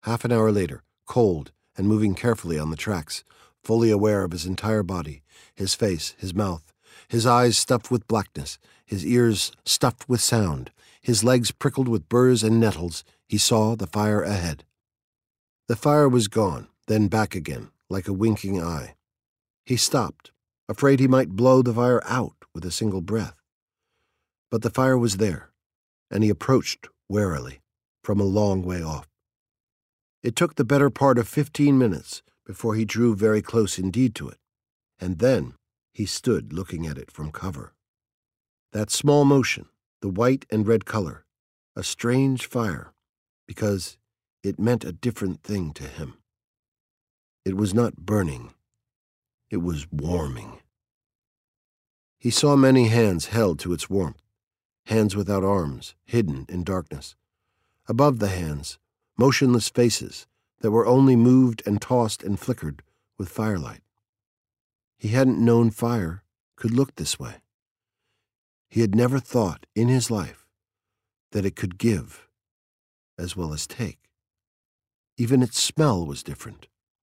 Half an hour later, cold and moving carefully on the tracks, fully aware of his entire body, his face, his mouth, his eyes stuffed with blackness, his ears stuffed with sound, his legs prickled with burrs and nettles, he saw the fire ahead. The fire was gone, then back again, like a winking eye. He stopped, afraid he might blow the fire out with a single breath. But the fire was there, and he approached warily, from a long way off. It took the better part of 15 minutes before he drew very close indeed to it, and then he stood looking at it from cover. That small motion, the white and red color, a strange fire, because it meant a different thing to him. It was not burning, it was warming. He saw many hands held to its warmth, hands without arms, hidden in darkness. Above the hands, motionless faces that were only moved and tossed and flickered with firelight. He hadn't known fire could look this way. He had never thought in his life that it could give as well as take. Even its smell was different.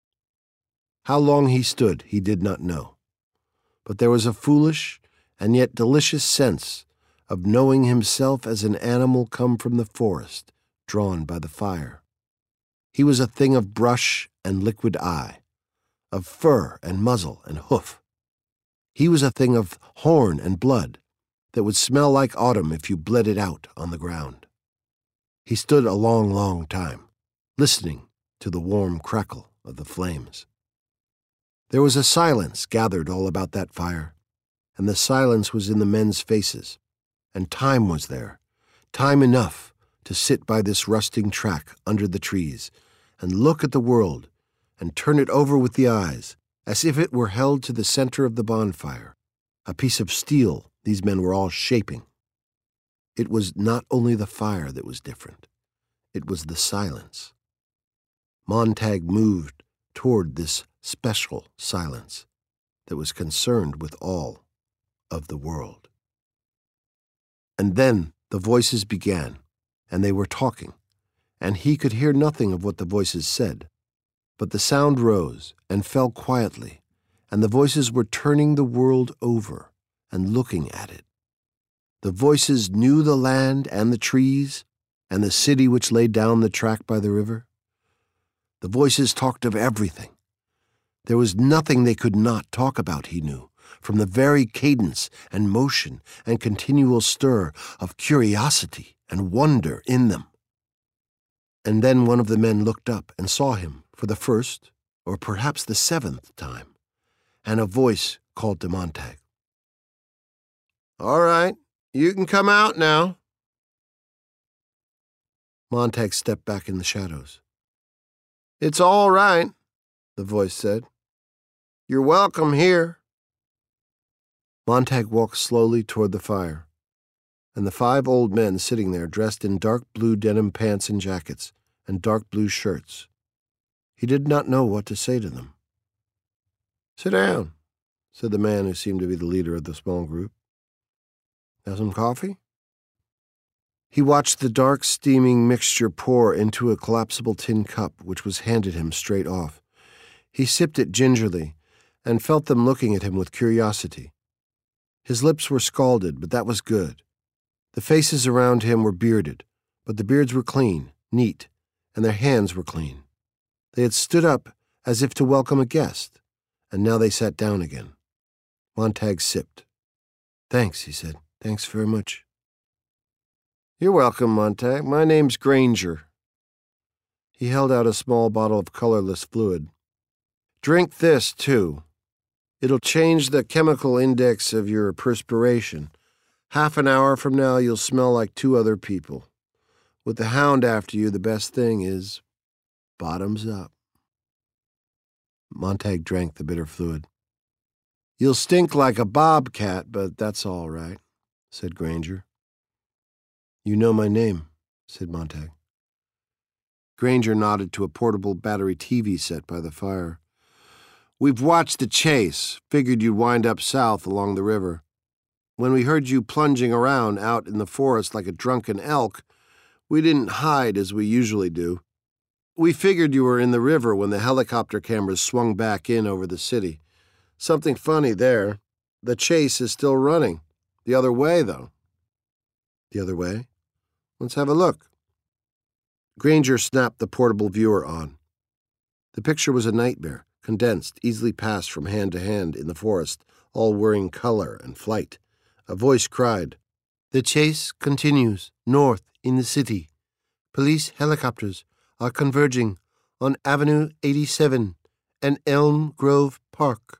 How long he stood, he did not know, but there was a foolish and yet delicious sense of knowing himself as an animal come from the forest, drawn by the fire. He was a thing of brush and liquid eye, of fur and muzzle and hoof. He was a thing of horn and blood that would smell like autumn if you bled it out on the ground. He stood a long, long time, listening to the warm crackle of the flames. There was a silence gathered all about that fire, and the silence was in the men's faces, and time was there, time enough to sit by this rusting track under the trees and look at the world and turn it over with the eyes as if it were held to the center of the bonfire, a piece of steel these men were all shaping. It was not only the fire that was different, it was the silence. Montag moved toward this special silence that was concerned with all of the world. And then the voices began, and they were talking, and he could hear nothing of what the voices said. But the sound rose and fell quietly, and the voices were turning the world over and looking at it. The voices knew the land and the trees and the city which lay down the track by the river. The voices talked of everything. There was nothing they could not talk about, he knew, from the very cadence and motion and continual stir of curiosity and wonder in them. And then one of the men looked up and saw him for the first, or perhaps the 7th time, and a voice called to Montag. "All right, you can come out now." Montag stepped back in the shadows. "It's all right," the voice said. "You're welcome here." Montag walked slowly toward the fire, and the 5 old men sitting there dressed in dark blue denim pants and jackets and dark blue shirts. He did not know what to say to them. "Sit down," said the man who seemed to be the leader of the small group. "Have some coffee?" He watched the dark, steaming mixture pour into a collapsible tin cup which was handed him straight off. He sipped it gingerly and felt them looking at him with curiosity. His lips were scalded, but that was good. The faces around him were bearded, but the beards were clean, neat, and their hands were clean. They had stood up as if to welcome a guest, and now they sat down again. Montag sipped. "Thanks," he said. "Thanks very much." "You're welcome, Montag. My name's Granger." He held out a small bottle of colorless fluid. "Drink this, too. It'll change the chemical index of your perspiration. Half an hour from now, you'll smell like 2 other people. With the hound after you, the best thing is bottoms up." Montag drank the bitter fluid. "You'll stink like a bobcat, but that's all right," said Granger. "You know my name," said Montag. Granger nodded to a portable battery TV set by the fire. "We've watched the chase, figured you'd wind up south along the river. When we heard you plunging around out in the forest like a drunken elk, we didn't hide as we usually do. We figured you were in the river when the helicopter cameras swung back in over the city. Something funny there. The chase is still running. The other way, though." "The other way? Let's have a look." Granger snapped the portable viewer on. The picture was a nightmare, condensed, easily passed from hand to hand in the forest, all wearing color and flight. A voice cried, "The chase continues, north in the city. Police helicopters are converging on Avenue 87 and Elm Grove Park."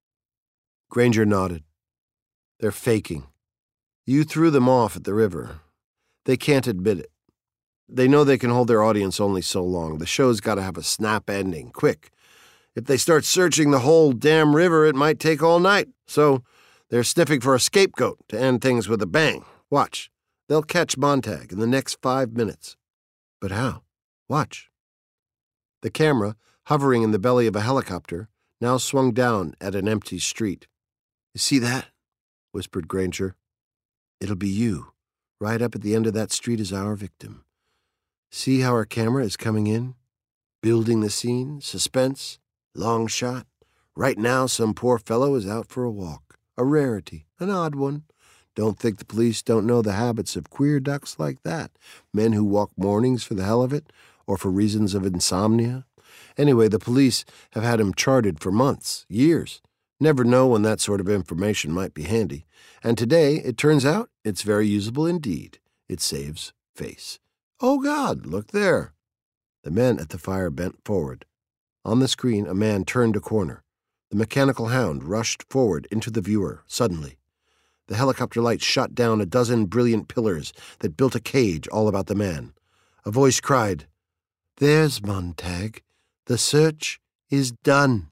Granger nodded. "They're faking. You threw them off at the river. They can't admit it. They know they can hold their audience only so long. The show's got to have a snap ending, quick. If they start searching the whole damn river, it might take all night. So they're sniffing for a scapegoat to end things with a bang. Watch. They'll catch Montag in the next 5 minutes." "But how? Watch." The camera, hovering in the belly of a helicopter, now swung down at an empty street. "You see that?" whispered Granger. "It'll be you. Right up at the end of that street is our victim. See how our camera is coming in? Building the scene, suspense, long shot. Right now, some poor fellow is out for a walk. A rarity, an odd one. Don't think the police don't know the habits of queer ducks like that. Men who walk mornings for the hell of it, or for reasons of insomnia. Anyway, the police have had him charted for months, years. Never know when that sort of information might be handy. And today, it turns out, it's very usable indeed. It saves face. Oh, God, look there." The men at the fire bent forward. On the screen, a man turned a corner. The mechanical hound rushed forward into the viewer, suddenly. The helicopter lights shot down a dozen brilliant pillars that built a cage all about the man. A voice cried, "There's Montag. The search is done."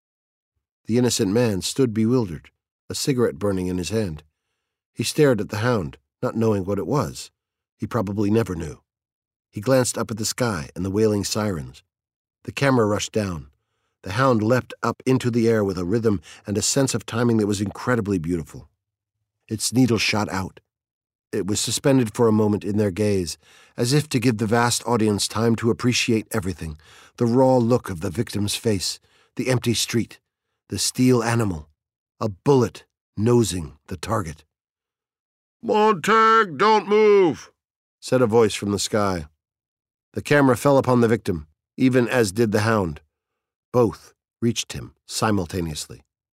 The innocent man stood bewildered, a cigarette burning in his hand. He stared at the hound, not knowing what it was. He probably never knew. He glanced up at the sky and the wailing sirens. The camera rushed down. The hound leapt up into the air with a rhythm and a sense of timing that was incredibly beautiful. Its needle shot out. It was suspended for a moment in their gaze, as if to give the vast audience time to appreciate everything, the raw look of the victim's face, the empty street, the steel animal, a bullet nosing the target. "Montag, don't move," said a voice from the sky. The camera fell upon the victim, even as did the hound. Both reached him simultaneously.